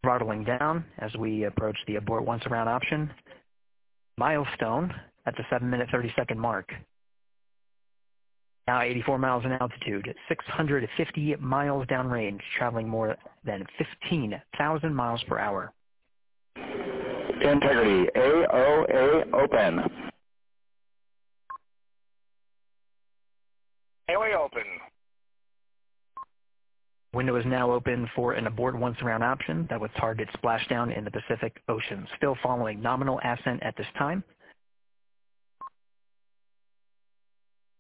Throttling down as we approach the abort once around option. Milestone at the 7-minute 30-second mark. Now 84 miles in altitude, 650 miles downrange, traveling more than 15,000 miles per hour. Integrity, AOA open. AOA open. Window is now open for an abort once around option that would target splashdown in the Pacific Ocean. Still following nominal ascent at this time.